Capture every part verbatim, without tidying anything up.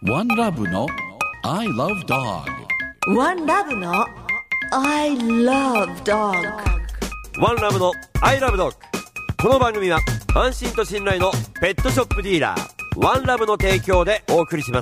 ワンラブの I love dog。 ワンラブの I love dog。 ワンラブの I love dog。 この番組は安心と信頼のペットショップディーラーワンラブの提供でお送りします。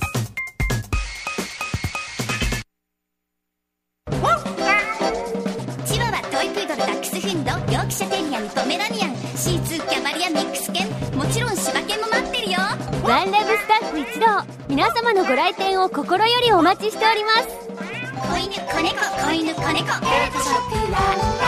チワワ、トイプードル、ダックスフンド、ヨークシャテリアン、ポメラニアン、シーツー、キャバリア、ミックス犬、もちろん柴犬も待ってるよ。 ワンラブスタッフ一同、皆様のご来店を心よりお待ちしております。 子犬、子猫、子犬、子猫、ペットショップワ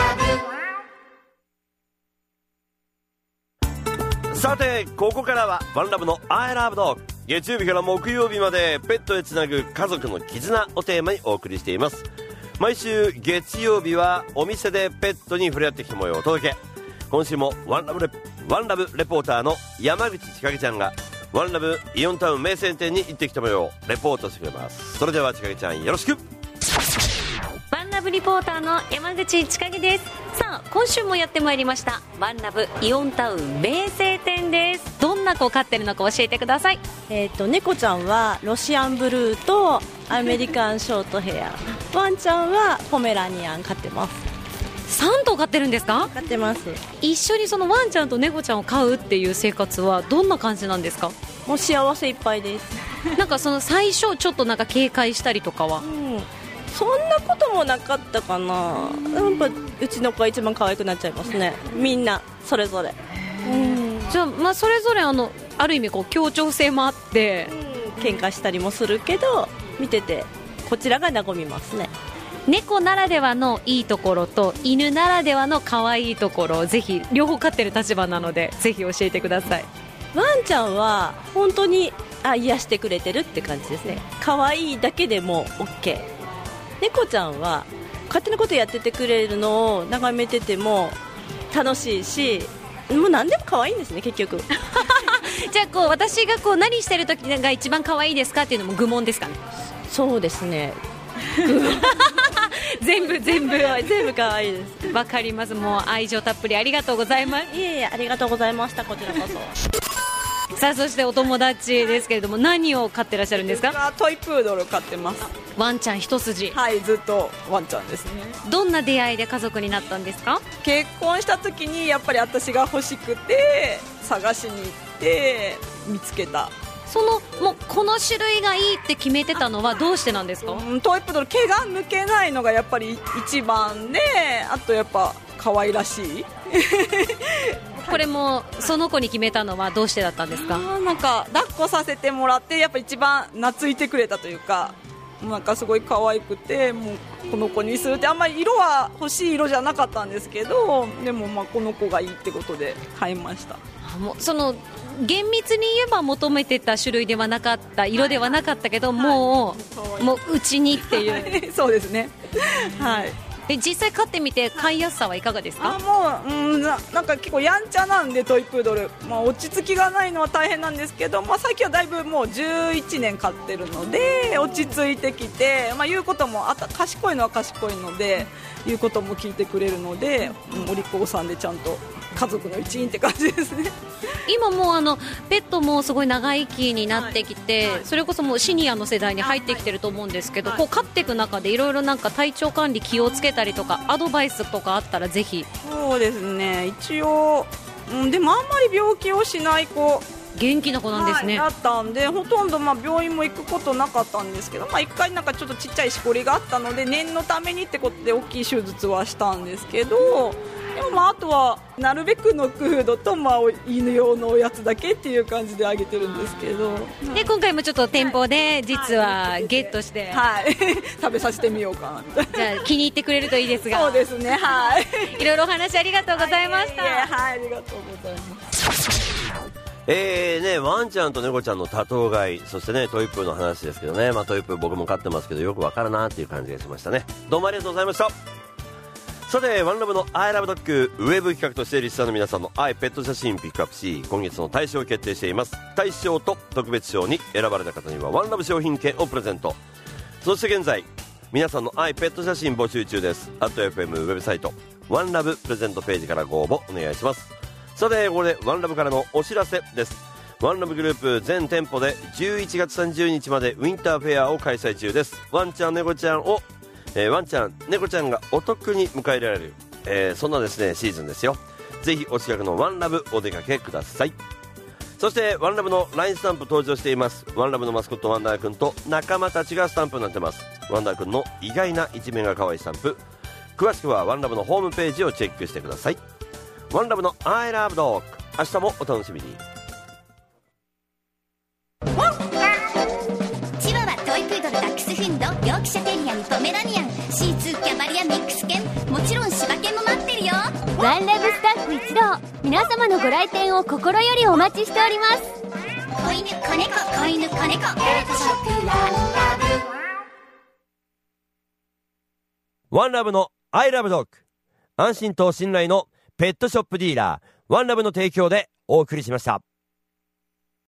ンラブ。 さてここからはワンラブの I love dog。 月曜日から木曜日までペットへつなぐ家族の絆をテーマにお送りしています。毎週月曜日はお店でペットに触れ合ってきた模様をお届け。今週もワンラブレワンラブレポーターの山口千景ちゃんがワンラブイオンタウン名泉店に行ってきた模様をレポートしてくれます。それでは千景ちゃんよろしく。 ワンラブリポーターの山口千景です。さあ今週もやってまいりましたワンラブイオンタウン名泉店です。どんな子を飼ってるのか教えてください。 えー、と猫ちゃんはロシアンブルーとアメリカンショートヘアワンちゃんはポメラニアン飼ってます。 さん頭飼ってるんですか？ 飼ってます。 一緒にそのワンちゃんと猫ちゃんを飼うっていう生活はどんな感じなんですか？ もう幸せいっぱいですなんかその最初ちょっとなんか警戒したりとかは、 うん、そんなこともなかったかな。やっぱうちの子が一番可愛くなっちゃいますね。みんなそれぞれ、うん、 じゃあ、まあそれぞれあのある意味こう協調性もあって、 うん、喧嘩したりもするけど見ててこちらが和みますね。 猫ならではのいいところと犬ならではの可愛いところをぜひ両方飼ってる立場なのでぜひ教えてください。 ワンちゃんは本当にあ癒してくれてるって感じですね。可愛いだけでも OK。 猫ちゃんは勝手なことやっててくれるのを眺めてても楽しいし、もう何でも可愛いんですね結局じゃあこう私がこう何してる時が一番可愛いですかっていうのも愚問ですかね？ そうですね全部全部全部可愛いです。 わかります。もう愛情たっぷりありがとうございます。 いえいえありがとうございました。こちらこそ。 さあそしてお友達ですけれども何を飼ってらっしゃるんですか？ トイプードル飼ってます。 ワンちゃん一筋。 はい、ずっとワンちゃんですね。 どんな出会いで家族になったんですか？ 結婚した時にやっぱり私が欲しくて探しに行って見つけた。 そのもうこの種類がいいって決めてたのはどうしてなんですか？ うん、トイプードル毛が抜けないのがやっぱり一番で、あとやっぱ可愛らしいこれもその子に決めたのはどうしてだったんですか？ なんか抱っこさせてもらってやっぱ一番懐いてくれたというか、なんかすごい可愛くてもうこの子にするってあんまり色は欲しい色じゃなかったんですけど、でもまあこの子がいいってことで買いました。 もうその厳密に言えば求めてた種類ではなかった色ではなかったけど、はい、もうもううちにっていう、はい、 そうですね、はい、 で実際飼ってみて飼いやすさはいかがですか？ あもう、うん、な, なんか結構やんちゃなんでトイプードル、まあ、落ち着きがないのは大変なんですけど、まあ、最近はだいぶもうじゅういちねん飼ってるので落ち着いてきて、まあ、言うこともあた賢いのは賢いので言うことも聞いてくれるので、お利口さんでちゃんと家族の一員って感じですね。 今もうあのペットもすごい長生きになってきて、はいはい、それこそもうシニアの世代に入ってきてると思うんですけど、はい、こう飼っていく中でいろいろなんか体調管理気をつけたりとかアドバイスとかあったらぜひ。 そうですね、一応、うん、でもあんまり病気をしない子元気な子なんですね、 はい、だったんでほとんどまあ病院も行くことなかったんですけど、まあ、いっかいなんかちょっとちっちゃいしこりがあったので念のためにってことで大きい手術はしたんですけど、でもまああとはなるべくノックフードとまあ犬用のおやつだけっていう感じであげてるんですけど、 で今回もちょっと店舗で実はゲットして、 はいはい、食べさせてみようかなみたいな。 じゃあ気に入ってくれるといいですが。 そうですね、はい、 いろいろお話ありがとうございました。 はい、はい、ありがとうございます。 えーね、ワンちゃんと猫ちゃんの多頭飼い、そしてねトイプーの話ですけどね、まあ、トイプー僕も飼ってますけどよくわかるなっていう感じがしましたね。どうもありがとうございました。さてワンラブの I love dog ウェブ企画としてリスナーの皆さんの愛ペット写真ピックアップし、今月の大賞を決定しています。大賞と特別賞に選ばれた方にはワンラブ商品券をプレゼント。そして現在皆さんの愛ペット写真募集中です。アット エフエム ウェブサイトワンラブプレゼントページからご応募お願いします。さてここでワンラブからのお知らせです。 ワンラブグループ全店舗でじゅういちがつさんじゅうにちまでウィンターフェアを開催中です。ワンちゃん猫ちゃんを、えー、ワンちゃん猫ちゃんがお得に迎えられる、えー、そんなですねシーズンですよ。ぜひお近くのワンラブお出かけください。そしてワンラブの ライン スタンプ登場しています。ワンラブのマスコットワンダーくんと仲間たちがスタンプになってます。ワンダーくんの意外な一面が可愛いスタンプ、詳しくはワンラブのホームページをチェックしてください。ワンラブの I love dog、 明日もお楽しみに。 チワワ、トイプードル、ダックスフンド、ヨークシャテリアにポメラニアン、シーツー、キャバリア、ミックス犬、もちろん柴犬も待ってるよ。 ワンラブスタッフ一同、皆様のご来店を心よりお待ちしております。 子犬、子猫、子犬、子猫、ペットショップワンラブ。 ワンラブの I love dog、 安心と信頼のペットショップディーラーワンラブの提供でお送りしました。